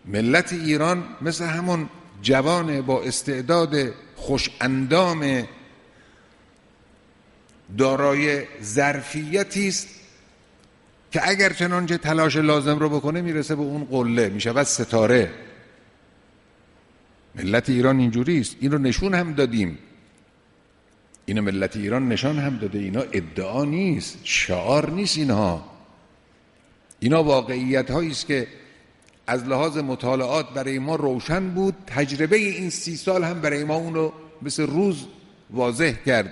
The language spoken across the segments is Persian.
ملت ایران مثل همون جوان با استعداد خوش اندام دارای ظرفیتی است که اگر چنانچه تلاش لازم رو بکنه میرسه به اون قله، میشود ستاره. ملت ایران اینجوری است. این رو نشون هم دادیم، اینو ملت ایران نشان هم داده. اینا ادعا نیست، شعار نیست، اینا واقعیت هایی است که از لحاظ مطالعات برای ما روشن بود. تجربه این 30 سال هم برای ما اونو مثل روز واضح کرد.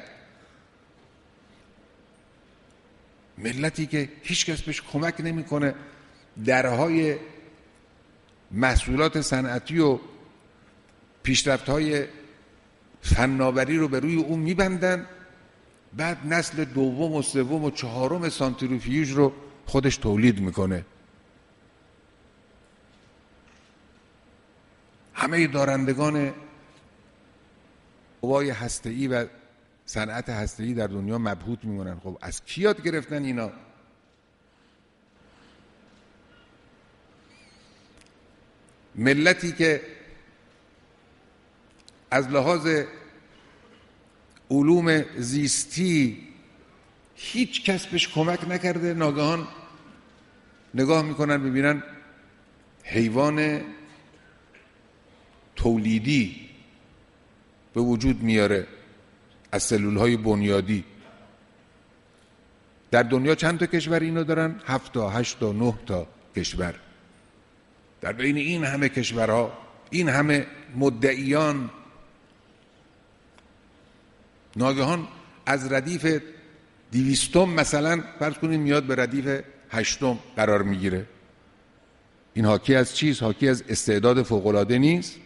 ملتی که هیچ کس بهش کمک نمیکنه، درهای محصولات صنعتی و پیشرفت‌های فناوری رو به روی اون میبندن، بعد نسل دوم و سوم و چهارم سانتریفیوژ رو خودش تولید میکنه. همه دارندگان قوای هسته‌ای و صنعت هسته‌ای در دنیا مبهوت میمونن. خب از کی یاد گرفتن اینا؟ ملتی که از لحاظ علوم زیستی هیچ کس بهش کمک نکرده، ناگهان نگاه میکنن ببینن حیوان تولیدی به وجود میاره از سلولهای بنیادی. در دنیا چند تا کشور اینو دارن؟ 7 تا 8 تا 9 تا کشور. در بین این همه کشورها، این همه مدعیان، ناگهان از ردیف 200 مثلا فرض کنیم میاد به ردیف 8 قرار میگیره. این حاکی از چیست؟ حاکی از استعداد فوق‌العاده نیست؟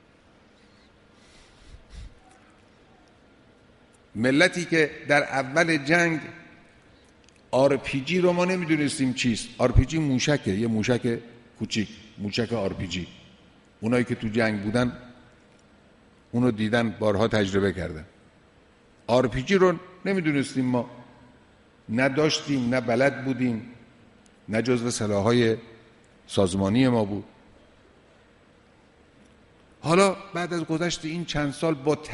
ملتی که در اول جنگ RPG رو ما نمیدونستیم چیست. RPG موشکه، یه موشک کوچیک، موشک RPG. اونایی که تو جنگ بودن اونو دیدن، بارها تجربه کردن. RPG رو نمیدونستیم ما، نداشتیم، نه بلد بودیم، نه جزو سلاح‌های سازمانی ما بود. حالا بعد از گذشت این چند سال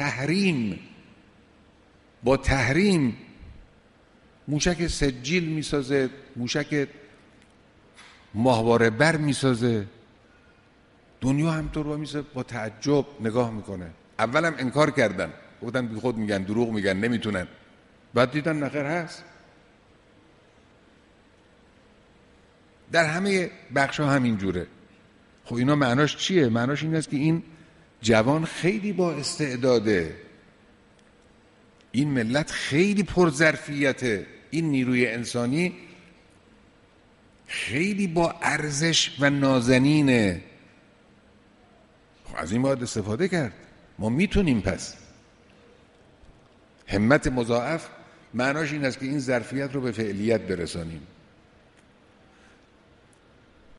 با تحریم موشک سجیل میسازه، موشک ماهواره بر میسازه. دنیا همطور با تعجب نگاه میکنه. اولم انکار کردن، گفتن بی خود میگن، دروغ میگن، نمیتونن. بعد دیدن نخیر هست. در همه بخشا همین جوره. خب اینا معناش چیه؟ معناش این است که این جوان خیلی با استعداده، این ملت خیلی پرظرفیته، این نیروی انسانی خیلی با ارزش و نازنینه. خب از این باید استفاده کرد. ما میتونیم. پس همت مضاعف معناش این است که این ظرفیت رو به فعلیت برسانیم.